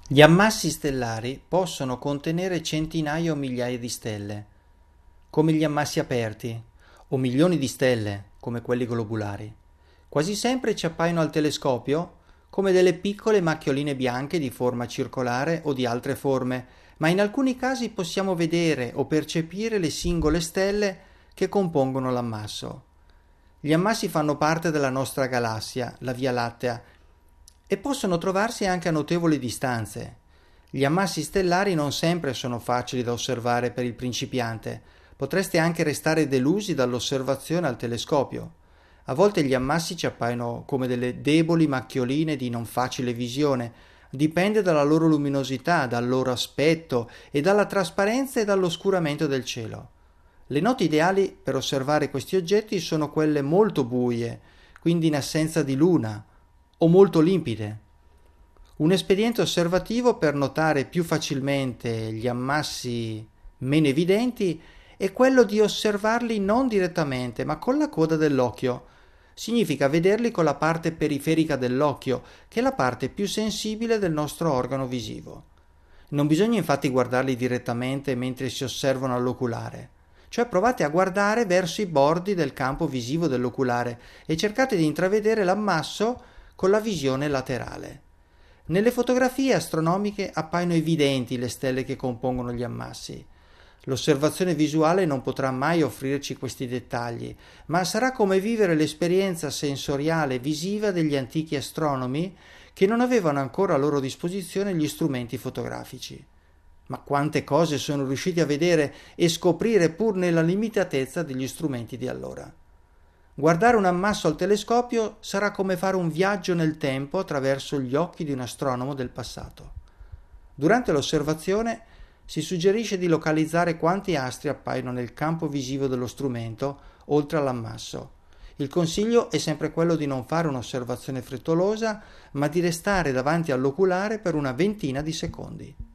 Gli ammassi stellari possono contenere centinaia o migliaia di stelle, come gli ammassi aperti, o milioni di stelle, come quelli globulari. Quasi sempre ci appaiono al telescopio come delle piccole macchioline bianche di forma circolare o di altre forme, ma in alcuni casi possiamo vedere o percepire le singole stelle che compongono l'ammasso. Gli ammassi fanno parte della nostra galassia, la Via Lattea, e possono trovarsi anche a notevoli distanze. Gli ammassi stellari non sempre sono facili da osservare per il principiante. Potreste anche restare delusi dall'osservazione al telescopio. A volte gli ammassi ci appaiono come delle deboli macchioline di non facile visione. Dipende dalla loro luminosità, dal loro aspetto e dalla trasparenza e dall'oscuramento del cielo. Le note ideali per osservare questi oggetti sono quelle molto buie, quindi in assenza di luna, o molto limpide. Un espediente osservativo per notare più facilmente gli ammassi meno evidenti è quello di osservarli non direttamente, ma con la coda dell'occhio. Significa vederli con la parte periferica dell'occhio, che è la parte più sensibile del nostro organo visivo. Non bisogna infatti guardarli direttamente mentre si osservano all'oculare. Cioè provate a guardare verso i bordi del campo visivo dell'oculare e cercate di intravedere l'ammasso con la visione laterale. Nelle fotografie astronomiche appaiono evidenti le stelle che compongono gli ammassi. L'osservazione visuale non potrà mai offrirci questi dettagli, ma sarà come vivere l'esperienza sensoriale visiva degli antichi astronomi che non avevano ancora a loro disposizione gli strumenti fotografici. Ma quante cose sono riusciti a vedere e scoprire pur nella limitatezza degli strumenti di allora. Guardare un ammasso al telescopio sarà come fare un viaggio nel tempo attraverso gli occhi di un astronomo del passato. Durante l'osservazione si suggerisce di localizzare quanti astri appaiono nel campo visivo dello strumento oltre all'ammasso. Il consiglio è sempre quello di non fare un'osservazione frettolosa, ma di restare davanti all'oculare per una ventina di secondi.